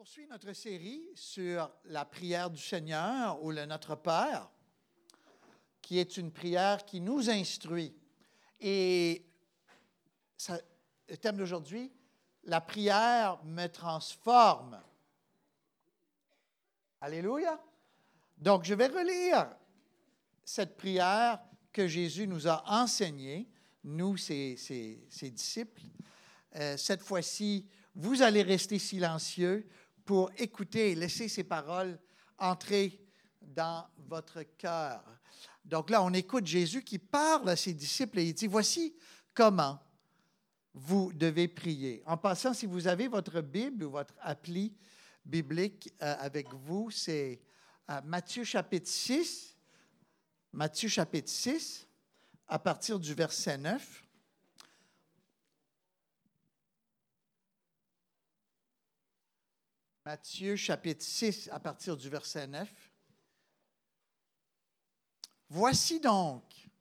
poursuit notre série sur la prière du Seigneur ou le Notre Père, qui est une prière qui nous instruit. Et le thème d'aujourd'hui, la prière me transforme. Alléluia. Donc, je vais relire cette prière que Jésus nous a enseignée, nous, ses disciples. Cette fois-ci, vous allez rester silencieux pour écouter et laisser ces paroles entrer dans votre cœur. Donc là, on écoute Jésus qui parle à ses disciples et il dit, voici comment vous devez prier. En passant, si vous avez votre Bible ou votre appli biblique avec vous, c'est Matthieu chapitre 6, à partir du verset 9. Matthieu chapitre 6, à partir du verset 9. Voici donc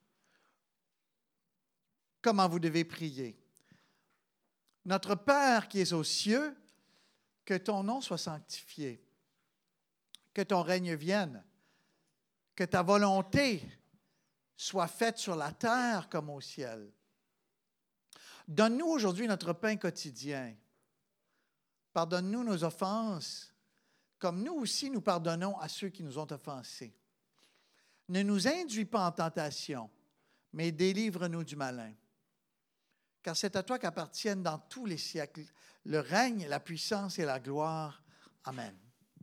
comment vous devez prier. Notre Père qui es aux cieux, que ton nom soit sanctifié, que ton règne vienne, que ta volonté soit faite sur la terre comme au ciel. Donne-nous aujourd'hui notre pain quotidien. Pardonne-nous nos offenses, comme nous aussi nous pardonnons à ceux qui nous ont offensés. Ne nous induis pas en tentation, mais délivre-nous du malin. Car c'est à toi qu'appartiennent dans tous les siècles le règne, la puissance et la gloire. Amen.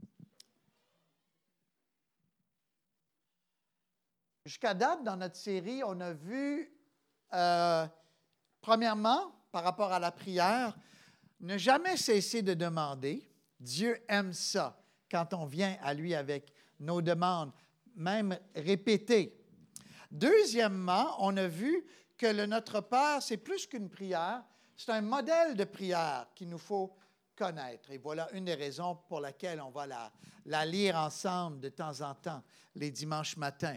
Jusqu'à date, dans notre série, on a vu, premièrement, par rapport à la prière, ne jamais cesser de demander. Dieu aime ça quand on vient à lui avec nos demandes, même répétées. Deuxièmement, on a vu que le Notre Père, c'est plus qu'une prière, c'est un modèle de prière qu'il nous faut connaître. Et voilà une des raisons pour laquelle on va la lire ensemble de temps en temps, les dimanches matins.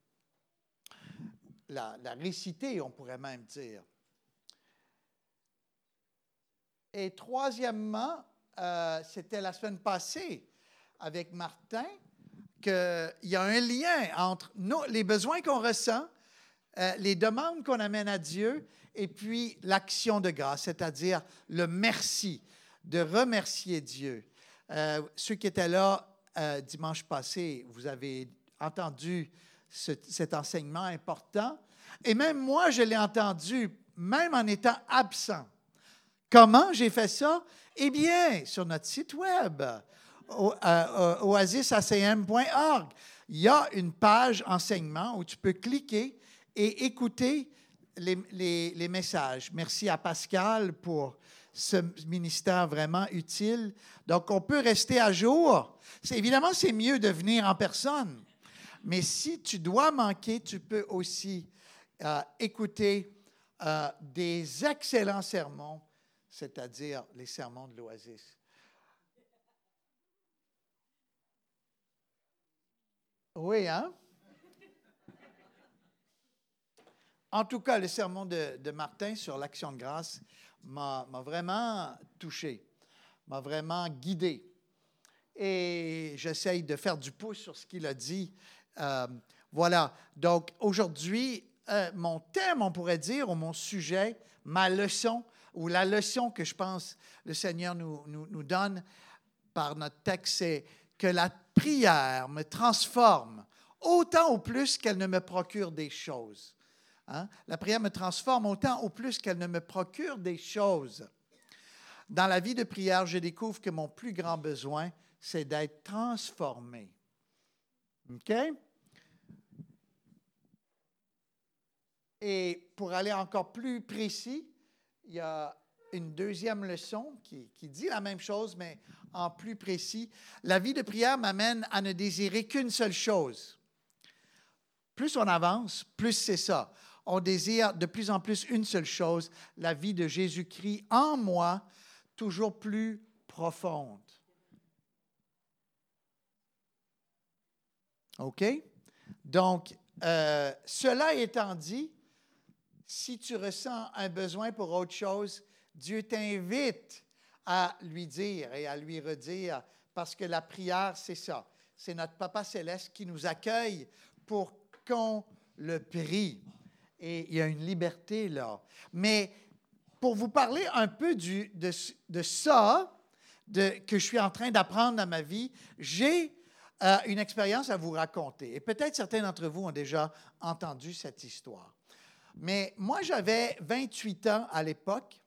La réciter, on pourrait même dire. Et troisièmement, c'était la semaine passée avec Martin, qu'il y a un lien entre les besoins qu'on ressent, les demandes qu'on amène à Dieu, et puis l'action de grâce, c'est-à-dire le merci, de remercier Dieu. Ceux qui étaient là dimanche passé, vous avez entendu cet enseignement important. Et même moi, je l'ai entendu, même en étant absent. Comment j'ai fait ça? Eh bien, sur notre site web, oasisacm.org, il y a une page enseignement où tu peux cliquer et écouter les messages. Merci à Pascal pour ce ministère vraiment utile. Donc, on peut rester à jour. Évidemment, c'est mieux de venir en personne. Mais si tu dois manquer, tu peux aussi écouter des excellents sermons, c'est-à-dire les sermons de l'Oasis. Oui, hein? En tout cas, le sermon de Martin sur l'action de grâce m'a vraiment touché, m'a vraiment guidé. Et j'essaye de faire du pouce sur ce qu'il a dit. Voilà. Donc, aujourd'hui, mon thème, on pourrait dire, ou mon sujet, ma leçon, ou la leçon que je pense le Seigneur nous donne par notre texte, c'est que la prière me transforme autant ou plus qu'elle ne me procure des choses. Hein? La prière me transforme autant ou plus qu'elle ne me procure des choses. Dans la vie de prière, je découvre que mon plus grand besoin, c'est d'être transformé. OK? Et pour aller encore plus précis, il y a une deuxième leçon qui dit la même chose, mais en plus précis. La vie de prière m'amène à ne désirer qu'une seule chose. Plus on avance, plus c'est ça. On désire de plus en plus une seule chose, la vie de Jésus-Christ en moi, toujours plus profonde. OK? Donc, cela étant dit, si tu ressens un besoin pour autre chose, Dieu t'invite à lui dire et à lui redire, parce que la prière, c'est ça. C'est notre Papa Céleste qui nous accueille pour qu'on le prie. Et il y a une liberté là. Mais pour vous parler un peu de ça, que je suis en train d'apprendre dans ma vie, j'ai une expérience à vous raconter. Et peut-être certains d'entre vous ont déjà entendu cette histoire. Mais moi, j'avais 28 ans à l'époque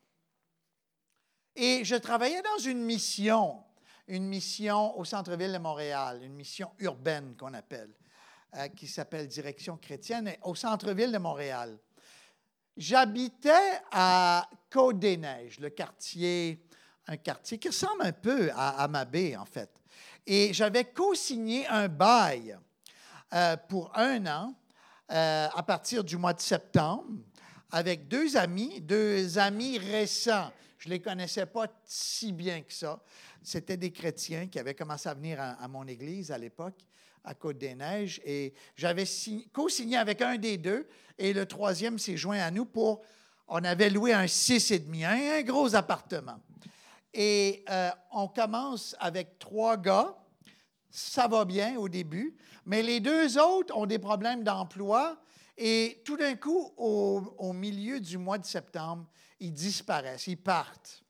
et je travaillais dans une mission au centre-ville de Montréal, une mission urbaine qu'on appelle, qui s'appelle Direction chrétienne, au centre-ville de Montréal. J'habitais à Côte-des-Neiges, un quartier qui ressemble un peu à Mabé, en fait. Et j'avais co-signé un bail pour 1 an à partir du mois de septembre avec deux amis récents. Je ne les connaissais pas si bien que ça. C'était des chrétiens qui avaient commencé à venir à mon église à l'époque, à Côte-des-Neiges. Et j'avais co-signé avec un des deux et le troisième s'est joint à nous on avait loué un 6,5, un gros appartement. Et on commence avec 3 gars. Ça va bien au début, mais les 2 autres ont des problèmes d'emploi et tout d'un coup, au milieu du mois de septembre, ils disparaissent, ils partent.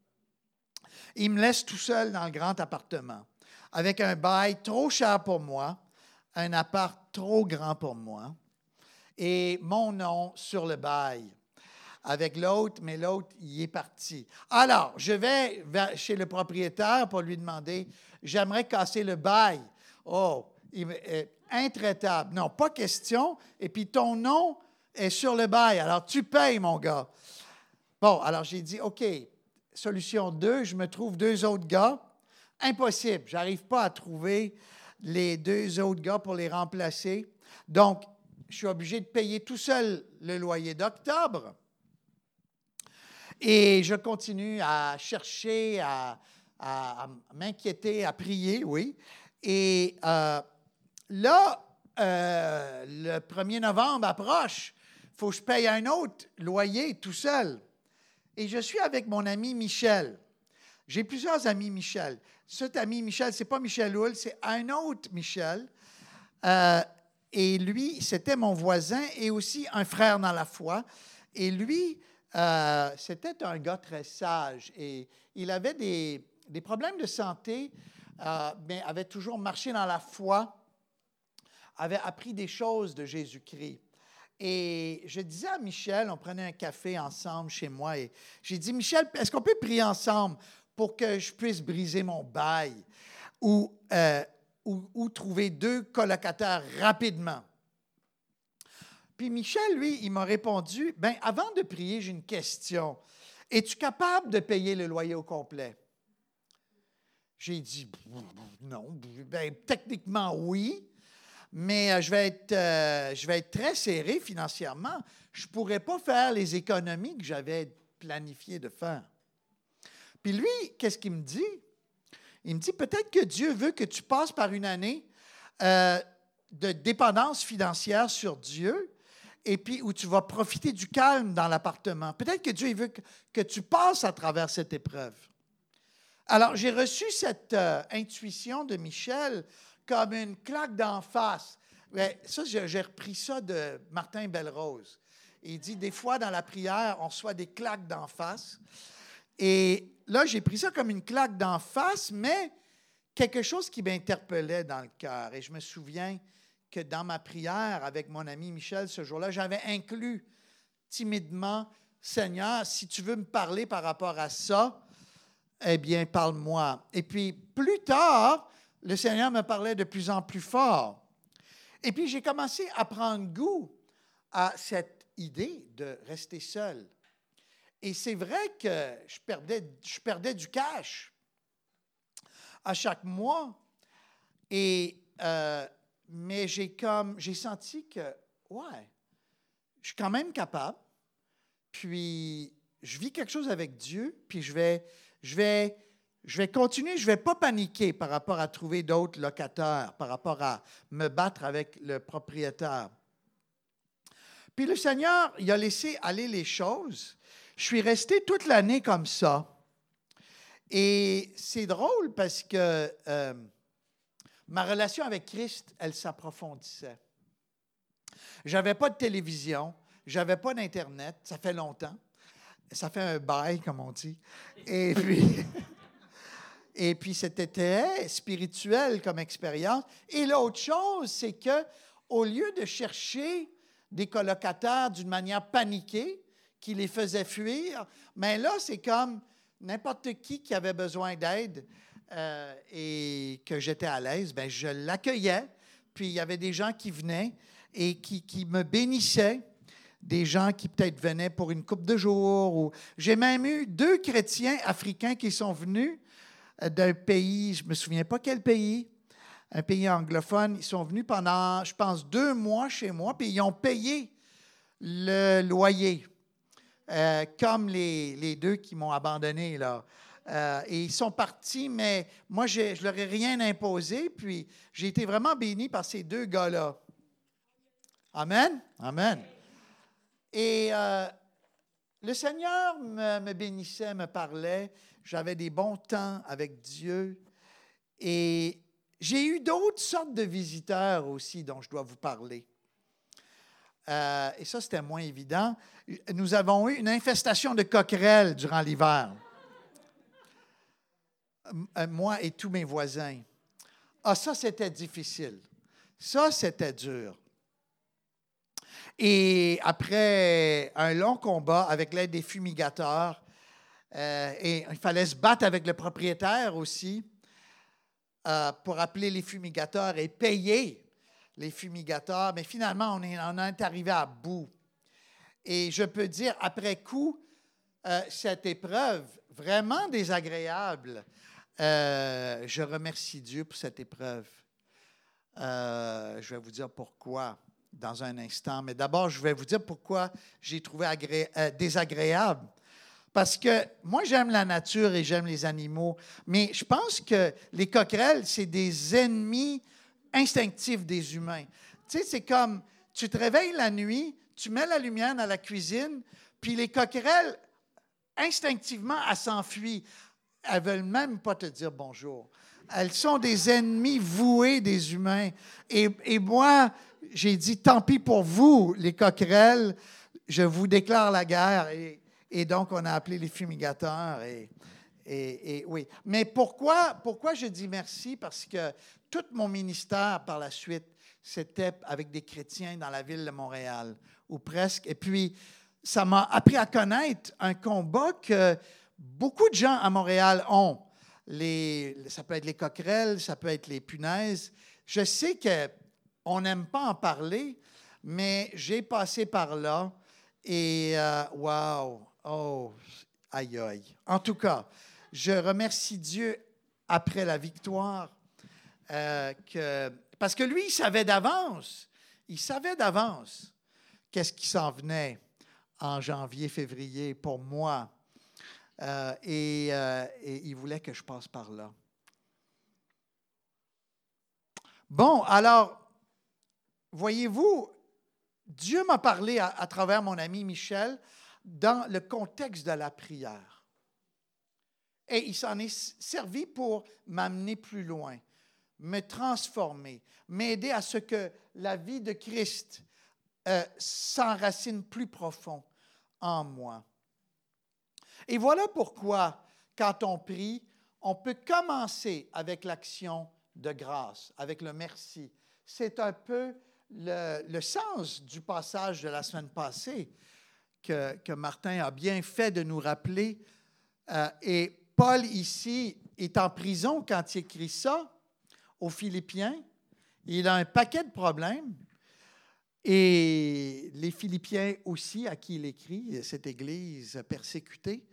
Ils me laissent tout seul dans le grand appartement, avec un bail trop cher pour moi, un appart trop grand pour moi, et mon nom sur le bail. Avec l'autre, mais l'autre, il est parti. Alors, je vais chez le propriétaire pour lui demander, j'aimerais casser le bail. Oh, intraitable. Non, pas question. Et puis, ton nom est sur le bail. Alors, tu payes, mon gars. Bon, alors j'ai dit, OK, solution 2, je me trouve 2 autres gars. Impossible. Je n'arrive pas à trouver les 2 autres gars pour les remplacer. Donc, je suis obligé de payer tout seul le loyer d'octobre. Et je continue à chercher, à m'inquiéter, à prier, oui. Et là, le 1er novembre approche. Il faut que je paye un autre loyer tout seul. Et je suis avec mon ami Michel. J'ai plusieurs amis Michel. Cet ami Michel, ce n'est pas Michel Houle, c'est un autre Michel. Et lui, c'était mon voisin et aussi un frère dans la foi. Et lui, c'était un gars très sage et il avait des problèmes de santé, mais avait toujours marché dans la foi, avait appris des choses de Jésus-Christ. Et je disais à Michel, on prenait un café ensemble chez moi, et j'ai dit, Michel, est-ce qu'on peut prier ensemble pour que je puisse briser mon bail ou trouver 2 colocataires rapidement? Puis Michel, lui, il m'a répondu, bien, avant de prier, j'ai une question. Es-tu capable de payer le loyer au complet? J'ai dit, non. Bien, techniquement, oui, mais je vais être très serré financièrement. Je ne pourrais pas faire les économies que j'avais planifié de faire. Puis lui, qu'est-ce qu'il me dit? Il me dit, peut-être que Dieu veut que tu passes par une année de dépendance financière sur Dieu, et puis où tu vas profiter du calme dans l'appartement. Peut-être que Dieu il veut que tu passes à travers cette épreuve. Alors, j'ai reçu cette intuition de Michel comme une claque d'en face. Mais ça, j'ai repris ça de Martin Belrose. Il dit, des fois, dans la prière, on reçoit des claques d'en face. Et là, j'ai pris ça comme une claque d'en face, mais quelque chose qui m'interpellait dans le cœur. Et je me souviens que dans ma prière avec mon ami Michel ce jour-là, j'avais inclus timidement, Seigneur, si tu veux me parler par rapport à ça, eh bien, parle-moi. Et puis, plus tard, le Seigneur me parlait de plus en plus fort. Et puis, j'ai commencé à prendre goût à cette idée de rester seul. Et c'est vrai que je perdais du cash à chaque mois. Mais j'ai senti que, ouais, je suis quand même capable. Puis, je vis quelque chose avec Dieu, puis je vais continuer, je ne vais pas paniquer par rapport à trouver d'autres locataires, par rapport à me battre avec le propriétaire. Puis le Seigneur, il a laissé aller les choses. Je suis resté toute l'année comme ça. Et c'est drôle parce que ma relation avec Christ, elle s'approfondissait. Je n'avais pas de télévision, je n'avais pas d'Internet, ça fait longtemps. Ça fait un bail, comme on dit. Et puis c'était très spirituel comme expérience. Et l'autre chose, c'est que au lieu de chercher des colocataires d'une manière paniquée, qui les faisait fuir, mais là, c'est comme n'importe qui avait besoin d'aide et que j'étais à l'aise, bien, je l'accueillais. Puis il y avait des gens qui venaient et qui me bénissaient. Des gens qui peut-être venaient pour une couple de jours. J'ai même eu 2 chrétiens africains qui sont venus d'un pays, je ne me souviens pas quel pays, un pays anglophone. Ils sont venus pendant, je pense, 2 mois chez moi, puis ils ont payé le loyer, comme les 2 qui m'ont abandonné, là. Et ils sont partis, mais moi, je ne leur ai rien imposé, puis j'ai été vraiment béni par ces 2 gars-là. Amen? Amen. Et le Seigneur me bénissait, me parlait. J'avais des bons temps avec Dieu. Et j'ai eu d'autres sortes de visiteurs aussi dont je dois vous parler. Et ça, c'était moins évident. Nous avons eu une infestation de coquerelles durant l'hiver. Moi et tous mes voisins. Ah, ça, c'était difficile. Ça, c'était dur. Et après un long combat avec l'aide des fumigateurs, et il fallait se battre avec le propriétaire aussi pour appeler les fumigateurs et payer les fumigateurs. Mais finalement, on est arrivé à bout. Et je peux dire, après coup, cette épreuve vraiment désagréable, je remercie Dieu pour cette épreuve. Je vais vous dire pourquoi dans un instant. Mais d'abord, je vais vous dire pourquoi j'ai trouvé désagréable. Parce que moi, j'aime la nature et j'aime les animaux, mais je pense que les coquerelles, c'est des ennemis instinctifs des humains. Tu sais, c'est comme, tu te réveilles la nuit, tu mets la lumière dans la cuisine, puis les coquerelles, instinctivement, elles s'enfuient. Elles ne veulent même pas te dire bonjour. Elles sont des ennemis voués des humains. Et moi, j'ai dit, tant pis pour vous, les coquerelles, je vous déclare la guerre. Et donc, on a appelé les fumigateurs. Et oui. Mais pourquoi je dis merci? Parce que tout mon ministère, par la suite, c'était avec des chrétiens dans la ville de Montréal, ou presque. Et puis, ça m'a appris à connaître un combat que beaucoup de gens à Montréal ont. Ça peut être les coquerelles, ça peut être les punaises. Je sais qu'on n'aime pas en parler, mais j'ai passé par là et wow, oh, aïe, aïe. En tout cas, je remercie Dieu après la victoire parce que lui, il savait d'avance qu'est-ce qui s'en venait en janvier, février pour moi. Et il voulait que je passe par là. Bon, alors, voyez-vous, Dieu m'a parlé à travers mon ami Michel dans le contexte de la prière. Et il s'en est servi pour m'amener plus loin, me transformer, m'aider à ce que la vie de Christ s'enracine plus profond en moi. Et voilà pourquoi, quand on prie, on peut commencer avec l'action de grâce, avec le merci. C'est un peu le sens du passage de la semaine passée que Martin a bien fait de nous rappeler. Et Paul, ici, est en prison quand il écrit ça aux Philippiens. Il a un paquet de problèmes. Et les Philippiens aussi, à qui il écrit, cette Église persécutée.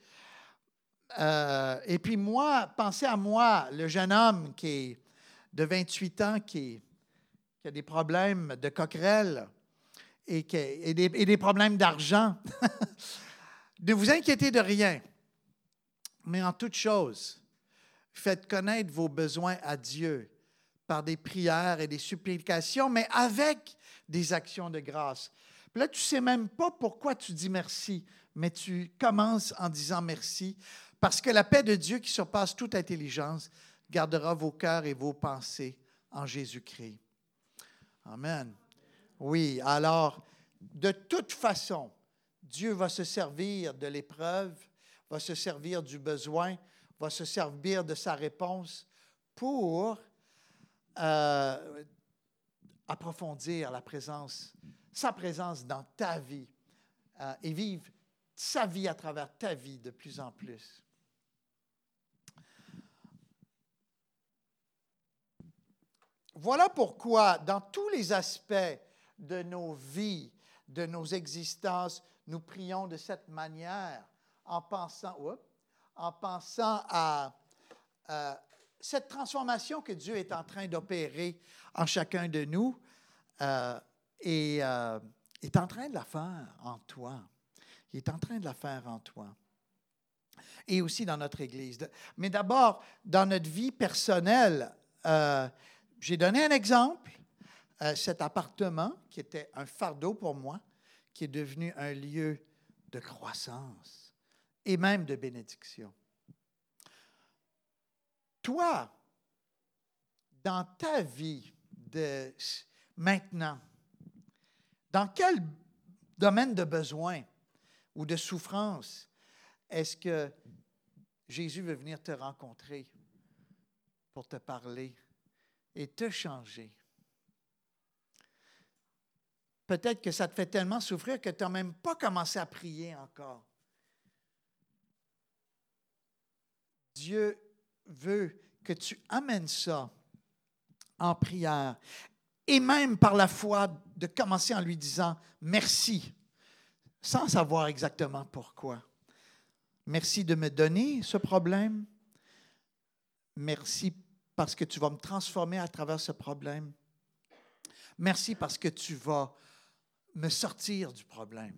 Et puis moi, pensez à moi, le jeune homme qui est de 28 ans, qui a des problèmes de coquerelle et des problèmes d'argent. Ne vous inquiétez de rien, mais en toute chose, faites connaître vos besoins à Dieu par des prières et des supplications, mais avec des actions de grâce. Puis là, tu ne sais même pas pourquoi tu dis merci, mais tu commences en disant merci Parce que la paix de Dieu qui surpasse toute intelligence gardera vos cœurs et vos pensées en Jésus-Christ. Amen. Oui, alors, de toute façon, Dieu va se servir de l'épreuve, va se servir du besoin, va se servir de sa réponse pour approfondir sa présence dans ta vie et vivre sa vie à travers ta vie de plus en plus. Voilà pourquoi, dans tous les aspects de nos vies, de nos existences, nous prions de cette manière en pensant à cette transformation que Dieu est en train d'opérer en chacun de nous et est en train de la faire en toi. Il est en train de la faire en toi. Et aussi dans notre Église. Mais d'abord, dans notre vie personnelle, j'ai donné un exemple, cet appartement qui était un fardeau pour moi, qui est devenu un lieu de croissance et même de bénédiction. Toi, dans ta vie de maintenant, dans quel domaine de besoin ou de souffrance est-ce que Jésus veut venir te rencontrer pour te parler et te changer? Peut-être que ça te fait tellement souffrir que tu n'as même pas commencé à prier encore. Dieu veut que tu amènes ça en prière et même par la foi de commencer en lui disant merci, sans savoir exactement pourquoi. Merci de me donner ce problème. Merci parce que tu vas me transformer à travers ce problème. Merci parce que tu vas me sortir du problème.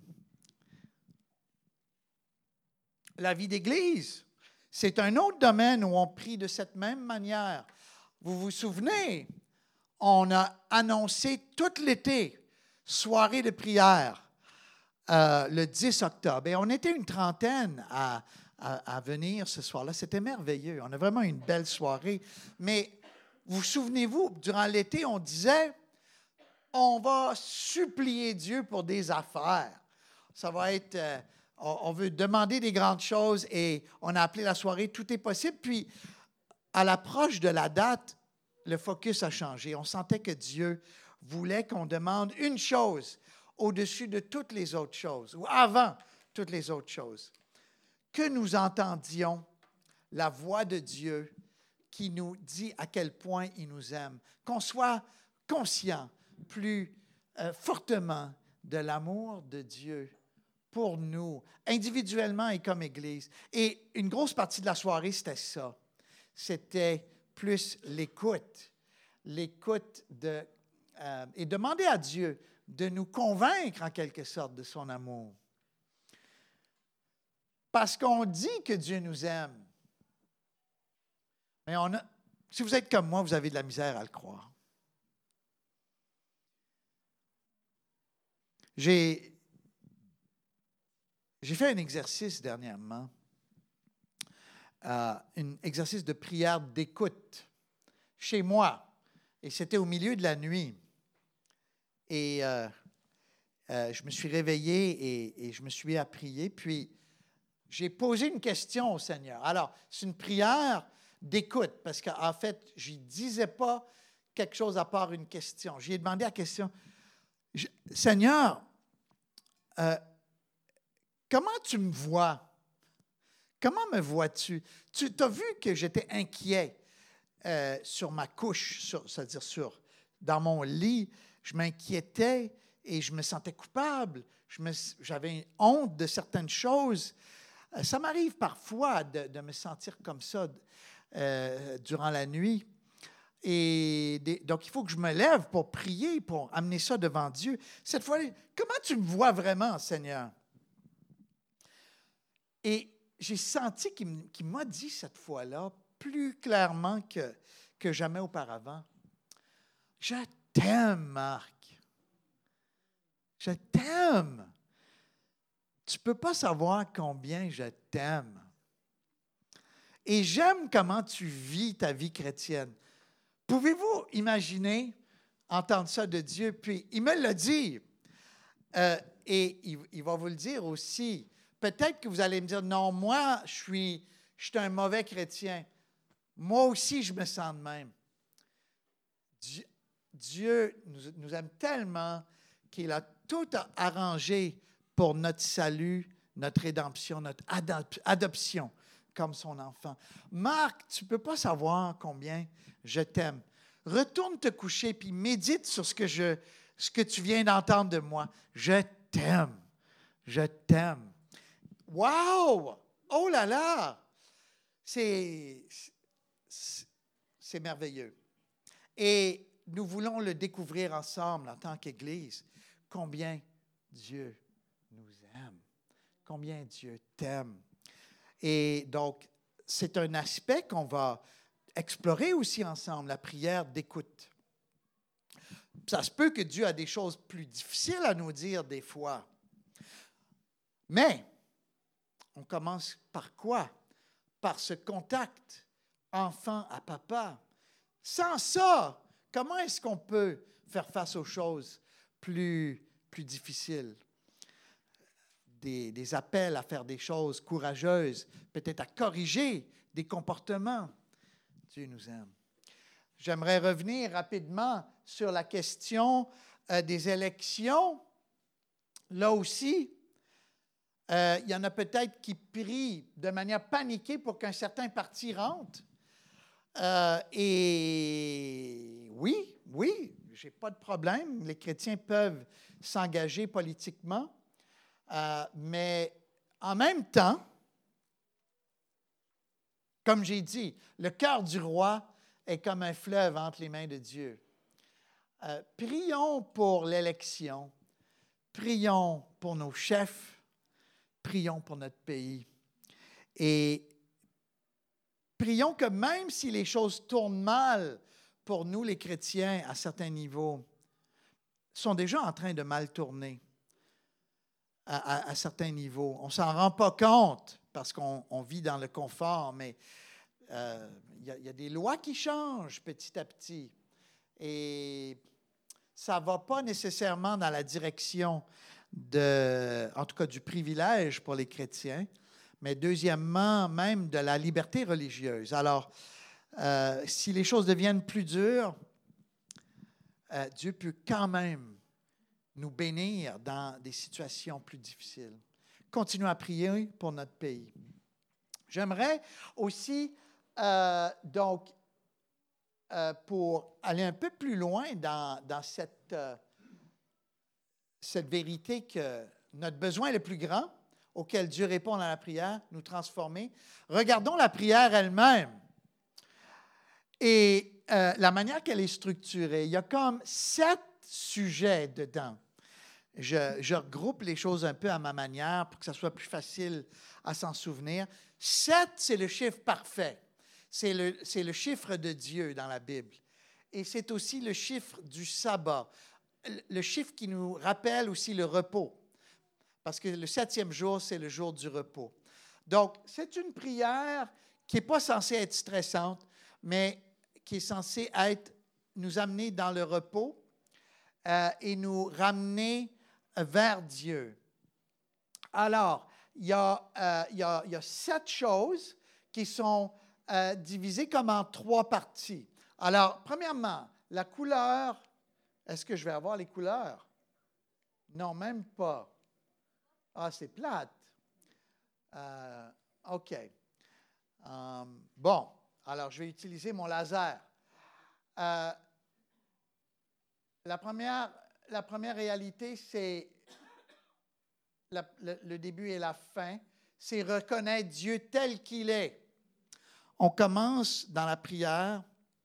La vie d'Église, c'est un autre domaine où on prie de cette même manière. Vous vous souvenez, on a annoncé tout l'été, soirée de prière, le 10 octobre. Et on était une trentaine à venir ce soir-là. C'était merveilleux. On a vraiment une belle soirée. Mais vous souvenez-vous, durant l'été, on disait, on va supplier Dieu pour des affaires. Ça va être, on veut demander des grandes choses et on a appelé la soirée « Tout est possible ». Puis, à l'approche de la date, le focus a changé. On sentait que Dieu voulait qu'on demande une chose au-dessus de toutes les autres choses, ou avant toutes les autres choses. Que nous entendions la voix de Dieu qui nous dit à quel point il nous aime, qu'on soit conscient plus fortement de l'amour de Dieu pour nous, individuellement et comme Église. Et une grosse partie de la soirée, c'était ça. C'était plus l'écoute et demander à Dieu de nous convaincre en quelque sorte de son amour. Parce qu'on dit que Dieu nous aime. Mais si vous êtes comme moi, vous avez de la misère à le croire. J'ai fait un exercice dernièrement, un exercice de prière d'écoute chez moi. Et c'était au milieu de la nuit. Et je me suis réveillé et je me suis mis à prier. Puis, j'ai posé une question au Seigneur. Alors, c'est une prière d'écoute, parce qu'en fait, je ne disais pas quelque chose à part une question. J'ai demandé la question, Seigneur, comment tu me vois? Comment me vois-tu? Tu as vu que j'étais inquiet sur ma couche, c'est-à-dire dans mon lit. Je m'inquiétais et je me sentais coupable. J'avais honte de certaines choses. Ça m'arrive parfois de me sentir comme ça durant la nuit. Et donc, il faut que je me lève pour prier, pour amener ça devant Dieu. Cette fois, comment tu me vois vraiment, Seigneur? Et j'ai senti qu'il m'a dit cette fois-là, plus clairement que jamais auparavant, « Je t'aime, Marc. Je t'aime. Tu ne peux pas savoir combien je t'aime. » Et j'aime comment tu vis ta vie chrétienne. Pouvez-vous imaginer entendre ça de Dieu? Puis il me l'a dit. Et il va vous le dire aussi. Peut-être que vous allez me dire, non, moi, je suis un mauvais chrétien. Moi aussi, je me sens de même. Dieu nous aime tellement qu'il a tout arrangé pour notre salut, notre rédemption, notre adoption comme son enfant. Marc, tu ne peux pas savoir combien je t'aime. Retourne te coucher puis médite sur ce que tu viens d'entendre de moi. Je t'aime. Je t'aime. Wow! Oh là là! C'est merveilleux. Et nous voulons le découvrir ensemble en tant qu'Église. Combien Dieu nous aime. Combien Dieu t'aime. Et donc, c'est un aspect qu'on va explorer aussi ensemble, la prière d'écoute. Ça se peut que Dieu a des choses plus difficiles à nous dire des fois. Mais, on commence par quoi? Par ce contact enfant à papa. Sans ça, comment est-ce qu'on peut faire face aux choses plus difficiles? Des appels à faire des choses courageuses, peut-être à corriger des comportements. Dieu nous aime. J'aimerais revenir rapidement sur la question des élections. Là aussi, il y en a peut-être qui prient de manière paniquée pour qu'un certain parti rentre. Et oui, je n'ai pas de problème. Les chrétiens peuvent s'engager politiquement. Mais en même temps, comme j'ai dit, le cœur du roi est comme un fleuve entre les mains de Dieu. Prions pour l'élection, prions pour nos chefs, prions pour notre pays. Et prions que même si les choses tournent mal pour nous, les chrétiens, à certains niveaux, sont déjà en train de mal tourner. À certains niveaux. On ne s'en rend pas compte parce qu'on vit dans le confort, mais il y a des lois qui changent petit à petit. Et ça ne va pas nécessairement dans la direction en tout cas du privilège pour les chrétiens, mais deuxièmement, même de la liberté religieuse. Alors, si les choses deviennent plus dures, Dieu peut quand même nous bénir dans des situations plus difficiles. Continuons à prier pour notre pays. J'aimerais aussi, pour aller un peu plus loin dans cette vérité que notre besoin est le plus grand, auquel Dieu répond à la prière, nous transformer, regardons la prière elle-même. Et la manière qu'elle est structurée, il y a comme 7 sujets dedans. Je regroupe les choses un peu à ma manière pour que ça soit plus facile à s'en souvenir. 7, c'est le chiffre parfait. C'est le chiffre de Dieu dans la Bible. Et c'est aussi le chiffre du sabbat. Le chiffre qui nous rappelle aussi le repos. Parce que le 7e jour, c'est le jour du repos. Donc, c'est une prière qui n'est pas censée être stressante, mais qui est censée nous amener dans le repos et nous ramener vers Dieu. Alors, il y a 7 choses qui sont divisées comme en 3 parties. Alors, premièrement, la couleur. Est-ce que je vais avoir les couleurs? Non, même pas. Ah, c'est plate. OK. Bon, alors je vais utiliser mon laser. La première réalité, c'est le début et la fin, c'est reconnaître Dieu tel qu'il est. On commence dans la prière,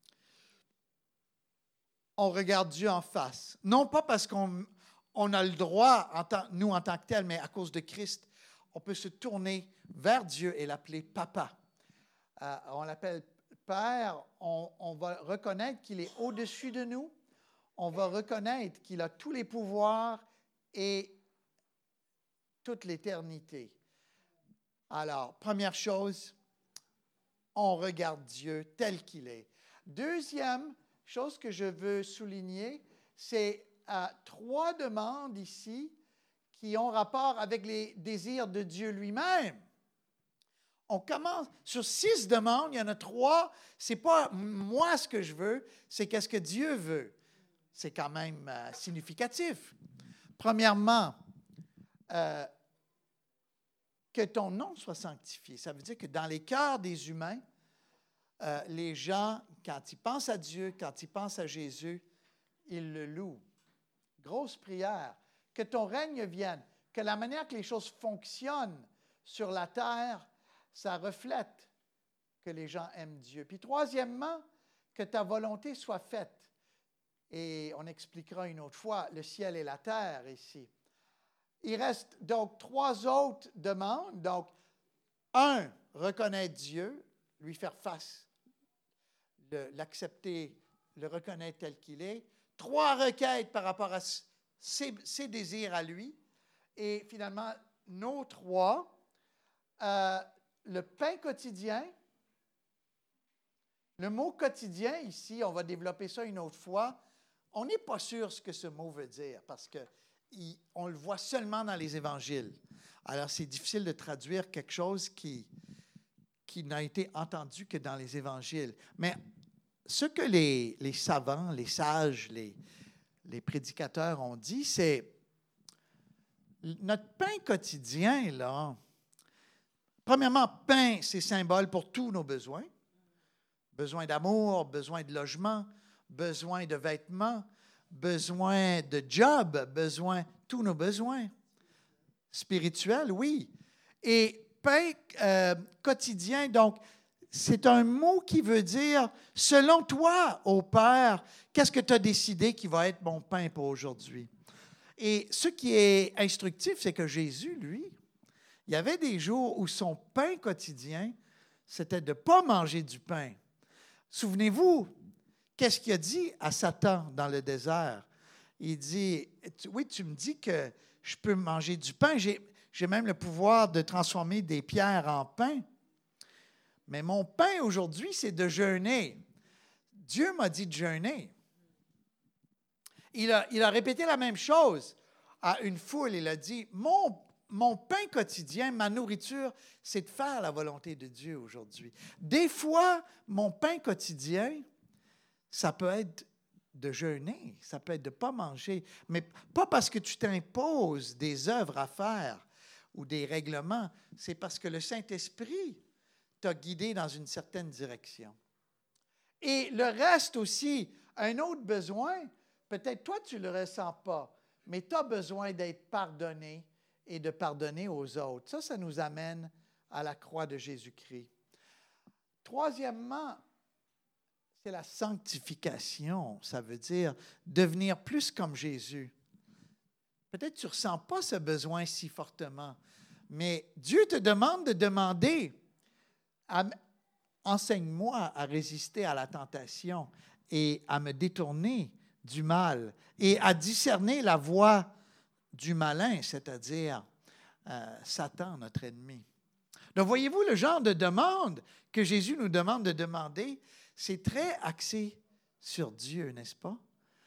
on regarde Dieu en face. Non pas parce qu'on a le droit, nous en tant que tel, mais à cause de Christ, on peut se tourner vers Dieu et l'appeler Papa. On l'appelle Père, on va reconnaître qu'il est au-dessus de nous. On va reconnaître qu'il a tous les pouvoirs et toute l'éternité. Alors, première chose, on regarde Dieu tel qu'il est. Deuxième chose que je veux souligner, c'est 3 demandes ici qui ont rapport avec les désirs de Dieu lui-même. On commence sur 6 demandes, il y en a 3. Ce n'est pas moi ce que je veux, c'est qu'est-ce que Dieu veut. C'est quand même significatif. Premièrement, que ton nom soit sanctifié. Ça veut dire que dans les cœurs des humains, les gens, quand ils pensent à Dieu, quand ils pensent à Jésus, ils le louent. Grosse prière. Que ton règne vienne, que la manière que les choses fonctionnent sur la terre, ça reflète que les gens aiment Dieu. Puis troisièmement, que ta volonté soit faite. Et on expliquera une autre fois le ciel et la terre ici. Il reste donc 3 autres demandes. Donc, 1, reconnaître Dieu, lui faire face, l'accepter, le reconnaître tel qu'il est. 3 requêtes par rapport à ses désirs à lui. Et finalement, nos 3, le pain quotidien. Le mot quotidien, ici, on va développer ça une autre fois. On n'est pas sûr ce que ce mot veut dire parce qu'on le voit seulement dans les évangiles. Alors, c'est difficile de traduire quelque chose qui n'a été entendu que dans les évangiles. Mais ce que les savants, les sages, les prédicateurs ont dit, c'est notre pain quotidien, là. Premièrement, pain, c'est symbole pour tous nos besoins. Besoin d'amour, besoin de logement, besoin de vêtements, besoin de job, tous nos besoins. Spirituels, oui. Et pain quotidien, donc, c'est un mot qui veut dire, selon toi, ô Père, qu'est-ce que tu as décidé qui va être mon pain pour aujourd'hui? Et ce qui est instructif, c'est que Jésus, lui, il y avait des jours où son pain quotidien, c'était de ne pas manger du pain. Souvenez-vous, qu'est-ce qu'il a dit à Satan dans le désert? Il dit, oui, tu me dis que je peux manger du pain, j'ai même le pouvoir de transformer des pierres en pain. Mais mon pain aujourd'hui, c'est de jeûner. Dieu m'a dit de jeûner. Il a répété la même chose à une foule. Il a dit, mon pain quotidien, ma nourriture, c'est de faire la volonté de Dieu aujourd'hui. Des fois, mon pain quotidien, ça peut être de jeûner, ça peut être de ne pas manger, mais pas parce que tu t'imposes des œuvres à faire ou des règlements, c'est parce que le Saint-Esprit t'a guidé dans une certaine direction. Et le reste aussi, un autre besoin, peut-être toi tu ne le ressens pas, mais tu as besoin d'être pardonné et de pardonner aux autres. Ça nous amène à la croix de Jésus-Christ. Troisièmement, c'est la sanctification. Ça veut dire devenir plus comme Jésus. Peut-être que tu ne ressens pas ce besoin si fortement, mais Dieu te demande de demander, enseigne-moi à résister à la tentation et à me détourner du mal et à discerner la voie du malin, c'est-à-dire Satan, notre ennemi. Donc, voyez-vous, le genre de demande que Jésus nous demande de demander, c'est très axé sur Dieu, n'est-ce pas?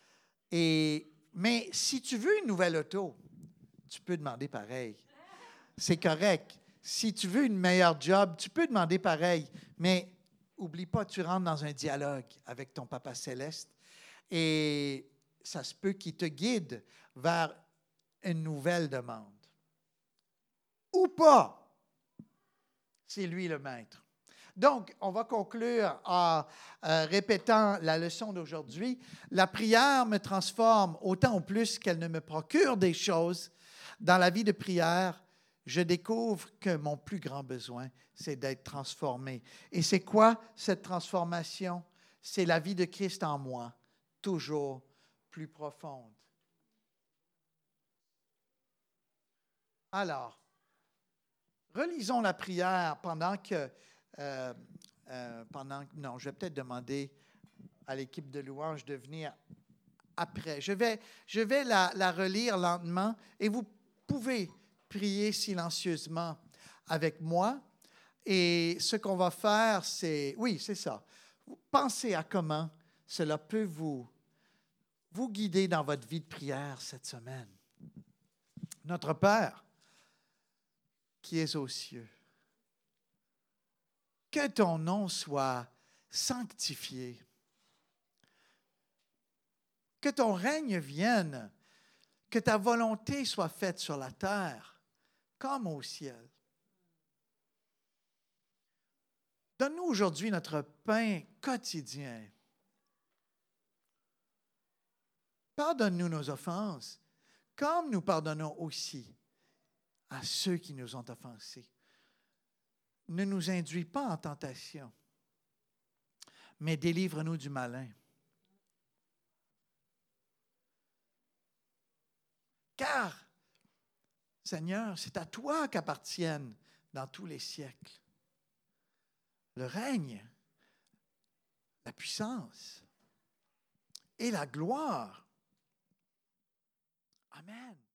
Mais si tu veux une nouvelle auto, tu peux demander pareil. C'est correct. Si tu veux une meilleure job, tu peux demander pareil. Mais oublie pas, tu rentres dans un dialogue avec ton Papa Céleste et ça se peut qu'il te guide vers une nouvelle demande. Ou pas. C'est lui le maître. Donc, on va conclure en répétant la leçon d'aujourd'hui. La prière me transforme autant ou plus qu'elle ne me procure des choses. Dans la vie de prière, je découvre que mon plus grand besoin, c'est d'être transformé. Et c'est quoi cette transformation? C'est la vie de Christ en moi, toujours plus profonde. Alors, relisons la prière pendant que... non, je vais peut-être demander à l'équipe de louange de venir après. Je vais la relire lentement et vous pouvez prier silencieusement avec moi. Et ce qu'on va faire, c'est, oui, c'est ça. Pensez à comment cela peut vous guider dans votre vie de prière cette semaine. Notre Père, qui es aux cieux, que ton nom soit sanctifié, que ton règne vienne, que ta volonté soit faite sur la terre comme au ciel. Donne-nous aujourd'hui notre pain quotidien. Pardonne-nous nos offenses, comme nous pardonnons aussi à ceux qui nous ont offensés. Ne nous induis pas en tentation, mais délivre-nous du malin. Car, Seigneur, c'est à toi qu'appartiennent dans tous les siècles le règne, la puissance et la gloire. Amen.